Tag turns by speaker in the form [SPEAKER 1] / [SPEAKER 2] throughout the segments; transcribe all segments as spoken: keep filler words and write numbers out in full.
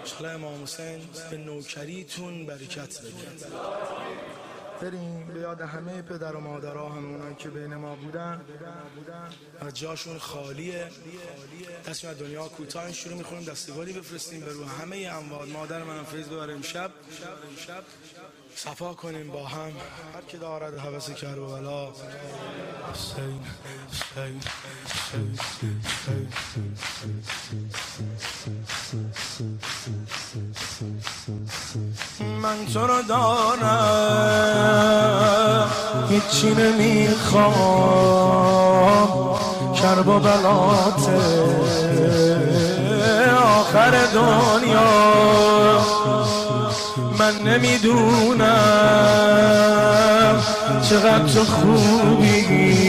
[SPEAKER 1] انشالله امام حسین به نوکریتون برکت بده. بریم به یاد همه پدر و مادرها، همونایی که بین ما بودن و جاشون خالیه. دستیم از دنیا کوتاه شروع می‌کنیم، دستگاری بفرستیم به روح همه اموات. مادر منم فیض ببره امشب، صفا کنیم با هم. هر کی دارد هوس کربلا حسین حسین من تو رو دارم، هیچی نمیخوام، کرب و بلاته آخر دنیا. من نمیدونم چقدر تو خوبی،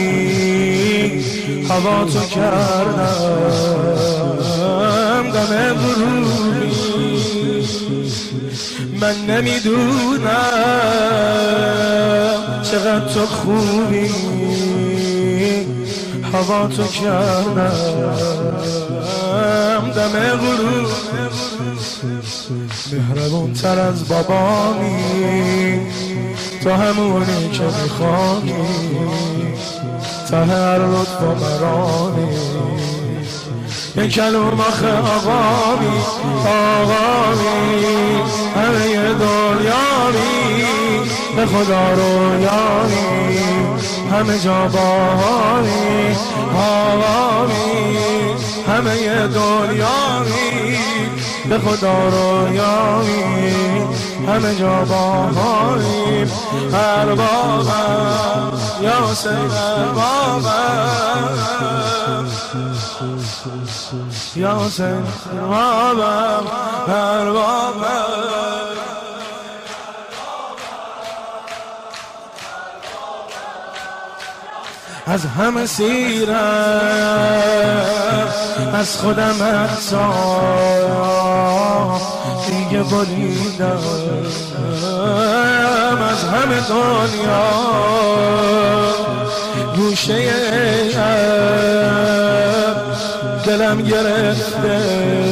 [SPEAKER 1] هوا تو کردم دم غروبی. من نمیدونم چقدر تو خوبی، هوا تو کردم دم غروب. مهربون تر از بابامی، تو همونی که میخوانی، ته هر لطف و مرامی. یک کلوم آخه آقامی آقامی، همه دنیامی به خدا رویامی، همه جا باهامی آقامی، همه دنیامی به خدا رویامی، همه جا باهامی. اربابم یا حسین اربابم، یا حسین اربابم اربابم. از همه سیرم، از خودم احسا دیگه بریدم، از همه دنیا گوشه دلم گرفته،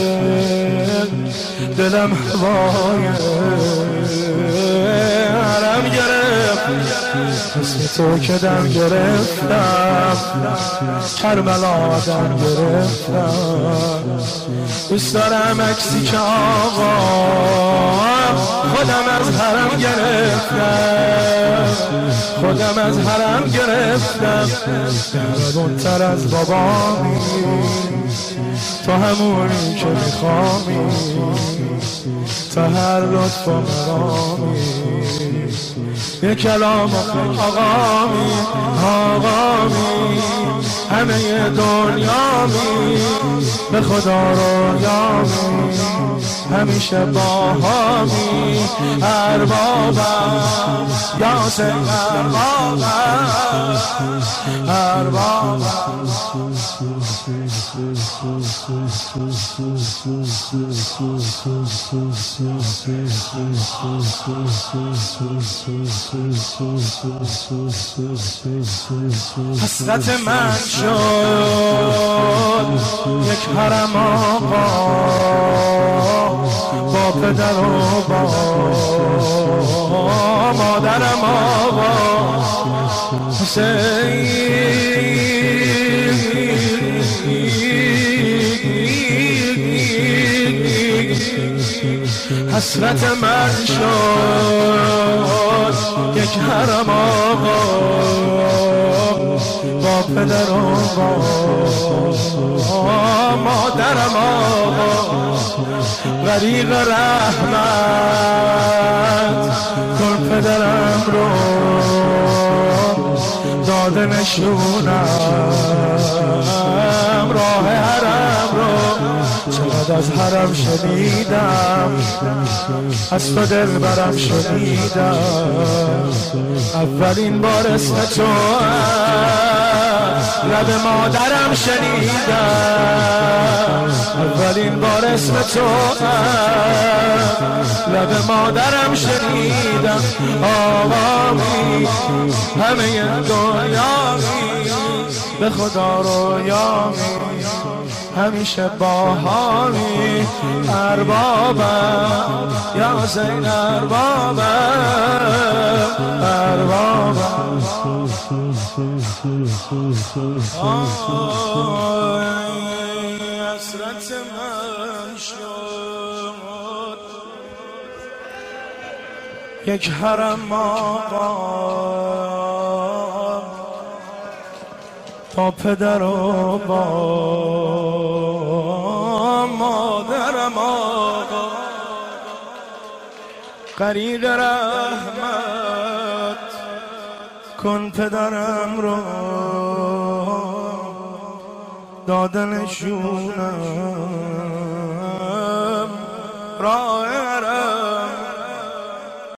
[SPEAKER 1] دلم هوای حرم گرفت. مثل تو که دم گرفتم، کربلا دم گرفتم. دوست دارم عکسی که آقا خودم از حرم گرفتم، خودم از حرم گرفتم. مهربون تر از بابامی، تو همونی که میخوامی، تا هر لطف و مرامی. یک کلام آقامی آقامی، همه دنیامی به خدا رویامی، همیشه باهامی. اربابم یا حسین اربابم اربابم. حسرت من شد یک حرم آقا، با پدر و با مادرم آقا حسین. حسرت من شد یک حرم آقا، با پدر و با مادرم آقا. غریق رحمت کن پدرم رو، داده نشونم راه حرم رو. چقدر از حرم شنیدم، از تو دل برم شنیدم. اولین بار اسم تو لب مادرم شنیدم، اولین بار اسم تو لب مادرم شنیدم. آقامی همه دنیامی به خدا رویامی، همیشه با همی اربابم یا زین اربابم اربابم حسرت من شد یک حرم آقا با پدر و با مادرم آقا غریق رحمت کن پدرم رو دادنشونم راه